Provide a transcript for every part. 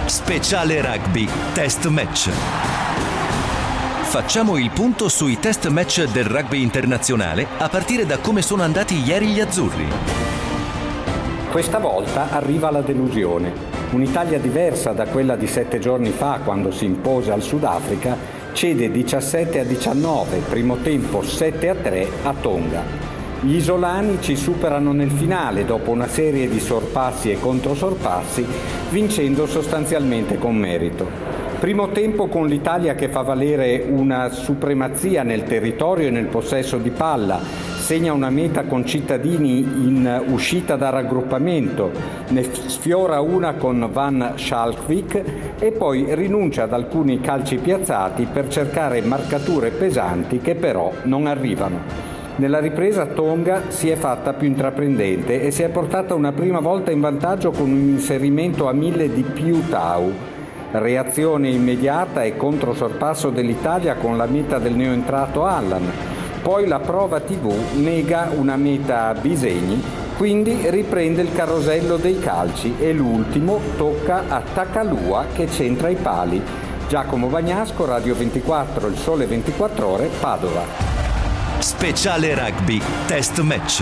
Speciale Rugby Test Match. Facciamo il punto sui test match del rugby internazionale a partire da come sono andati ieri gli azzurri. Questa volta arriva la delusione. Un'Italia diversa da quella di 7 giorni fa, quando si impose al Sudafrica, cede 17-19, primo tempo 7-3 a Tonga. Gli isolani ci superano nel finale dopo una serie di sorpassi e controsorpassi, vincendo sostanzialmente con merito. Primo tempo con l'Italia che fa valere una supremazia nel territorio e nel possesso di palla, segna una meta con cittadini in uscita da raggruppamento, ne sfiora una con Van Schalkwijk e poi rinuncia ad alcuni calci piazzati per cercare marcature pesanti che però non arrivano. Nella ripresa Tonga si è fatta più intraprendente e si è portata una prima volta in vantaggio con un inserimento a 1000 di Piu Tau. Reazione immediata e controsorpasso dell'Italia con la meta del neoentrato Allan. Poi la prova TV nega una meta a Bisegni, quindi riprende il carosello dei calci e l'ultimo tocca a Takalua che centra i pali. Giacomo Bagnasco, Radio 24, Il Sole 24 Ore, Padova. Speciale Rugby Test Match.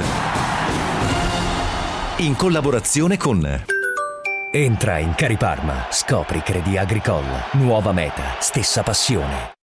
In collaborazione con Entra in Cariparma, scopri Crédit Agricole, nuova meta, stessa passione.